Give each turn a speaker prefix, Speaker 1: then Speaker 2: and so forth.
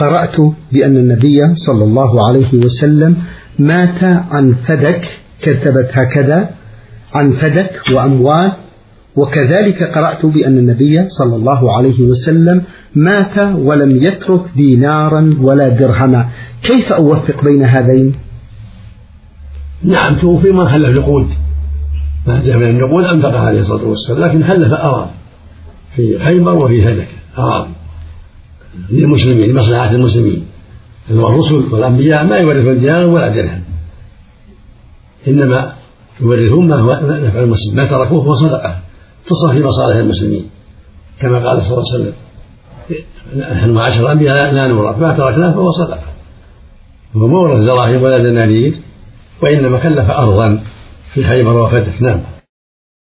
Speaker 1: قرأت بأن النبي صلى الله عليه وسلم مات عن فدك، كتبت هكذا عن فدك وأموال، وكذلك قرأت بأن النبي صلى الله عليه وسلم مات ولم يترك دينارا ولا درهما. كيف أوفق بين هذين؟
Speaker 2: نعم، توفي ما خلف نقود، ما جاء من النقود أنفق عليه الصلاة والسلام، لكن خلف أراضي في خيبر وفي هدك، أراضي للمسلمين لمصلحة المسلمين. الرسل والأنبياء ما يورثون دينار ولا درهم، إنما يورثون ما هو نفع المسلمين، ما تركوه هو صدقة تصرف في مصالح المسلمين، كما قال صلى الله عليه وسلم: نحن معاشر الأنبياء لا نورث، ما تركناه فهو صدقة. هو ما ورث دراهم ولا دنانير، وإنما كلف أرضا في خيبر وفتح. نعم.